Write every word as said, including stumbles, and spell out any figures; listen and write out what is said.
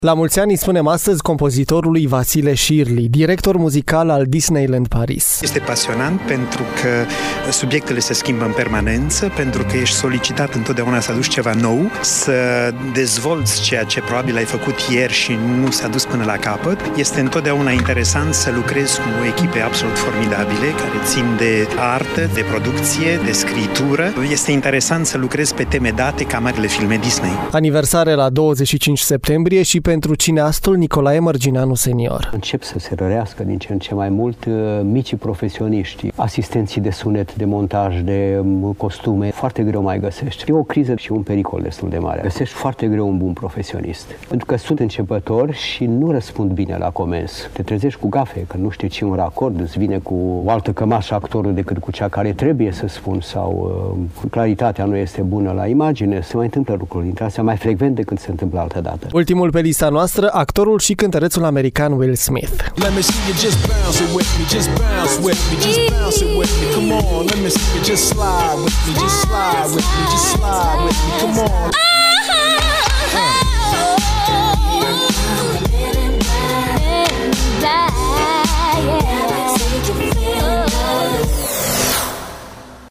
La mulți ani îi spunem astăzi compozitorului Vasile Șirli, director muzical al Disneyland Paris. Este pasionant pentru că subiectele se schimbă în permanență, pentru că ești solicitat întotdeauna să aduci ceva nou, să dezvolți ceea ce probabil ai făcut ieri și nu s-a dus până la capăt. Este întotdeauna interesant să lucrezi cu echipe absolut formidabile, care țin de artă, de producție, de scritură. Este interesant să lucrezi pe teme date ca marile filme Disney. Aniversare la douăzeci și cinci septembrie și pentru cineastul Nicolae Mărgineanu senior. Încep să se rărească din ce în ce mai mult micii profesioniști, asistenții de sunet, de montaj, de costume. Foarte greu mai găsești. E o criză și un pericol destul de mare. Găsești foarte greu un bun profesionist. Pentru că sunt începători și nu răspund bine la comenzi. Te trezești cu gafe, că nu știi ce un racord, îți vine cu o altă cămașă actorul decât cu cea care trebuie să spun, sau uh, claritatea nu este bună la imagine. Se mai întâmplă lucruri dintre astea mai frecvent decât se întâmplă altă dată. Ultimul pe lista noastră, actorul și cântărețul american Will Smith. Let me see you just bounce it with me, just bounce with me, just bounce it with me. Come on, let me see you just slide with me, just slide with me, just slide with me. Come on.